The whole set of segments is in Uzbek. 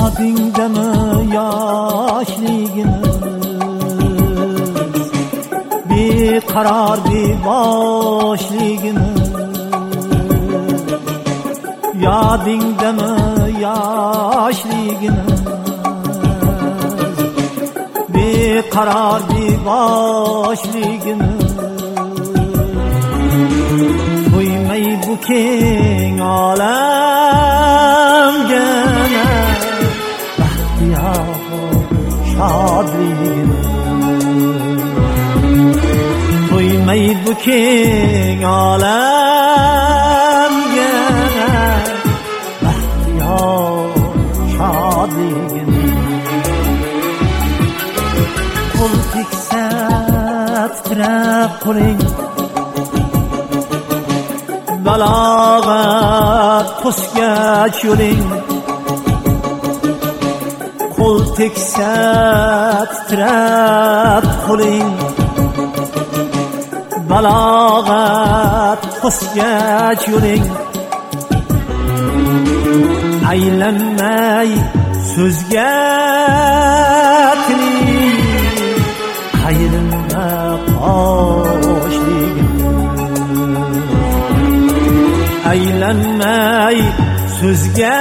Yodingdami yoshligimiz, beqaror beboshligimiz? Yodingdami yoshligimiz, beqaror beboshligimiz? To'ymay bu keng olamga baxtiyor shodligimiz. To'ymay bu keng olamga baxtiyor shodligimiz. Qo'l teksa titrab qo'ling, balog'at to'sgach yo'ling. Qo'l teksa titrab qo'ling, balog'at to'sgach yo'ling. Aylanmay so'zga tiling, qayrilma qoshligim. Aylanmay so'zga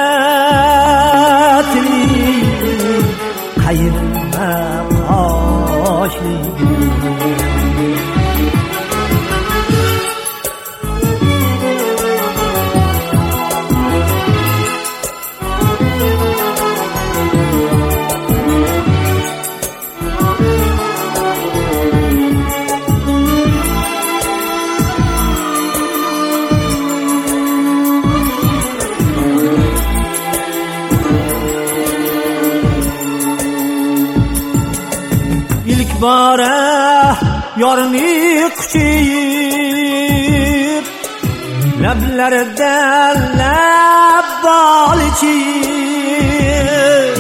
tiling, qayrilma qoshligim. Bora yorni quchib, lablarida lab bolichib.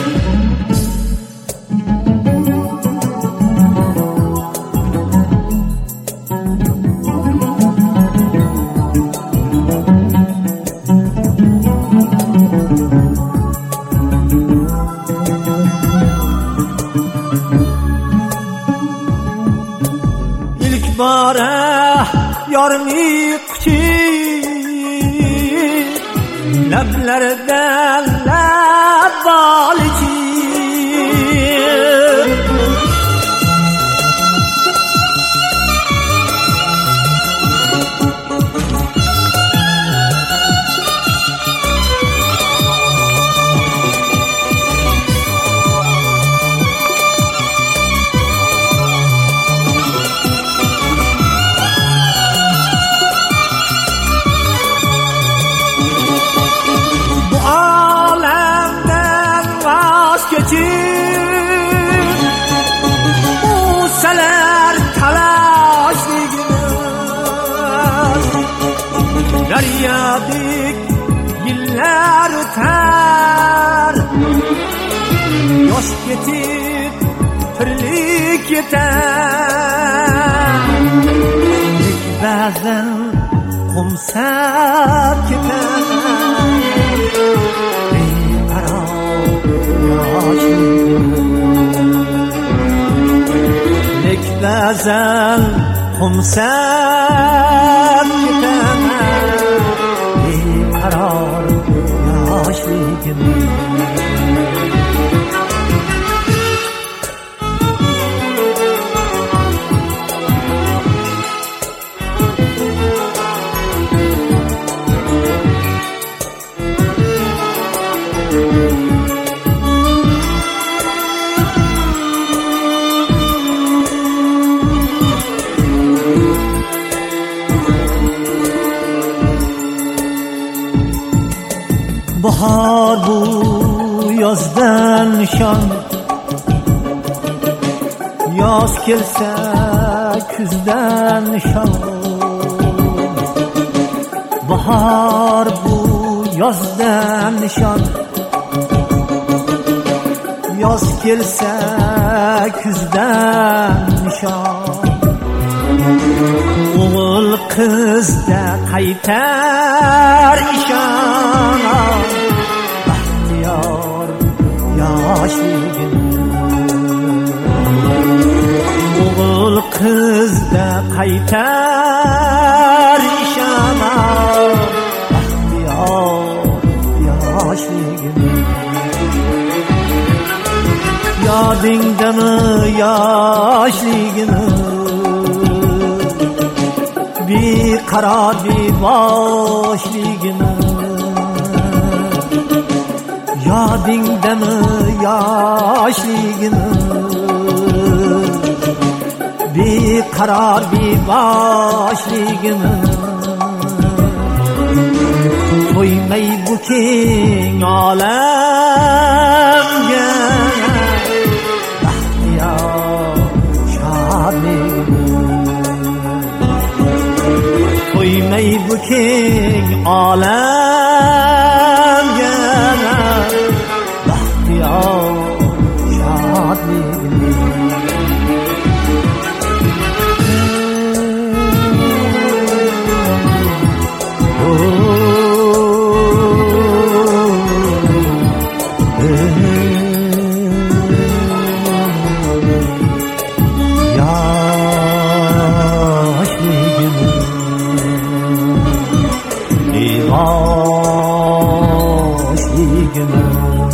Bora yorni quchib, lablarida lab bolichib. Usalar talashligimiz, daryodik yillar o'tar. Yosh ketib tirlik ketar, ba'zan qo'msab ketar. Ba'zan qo'msab ketaman, beqaror yoshligim. Bahor bu yozdan nishon, yoz kelsa kuzdan nishon. Bahor bu yozdan nishon, yoz kelsa kuzdan nishon. O'g'il qizda qaytar ishon, baxtiyor qaytar ishonar baxtiyor yoshligini. Yodingdami yoshligini, beqaror beboshligini. Yodingdami yoshligini, beqaror beboshligini. To'ymay bu keng olamga baxtiyor shodligini. To'ymay bu keng olamga baxtiyor shodligini. Yoshligini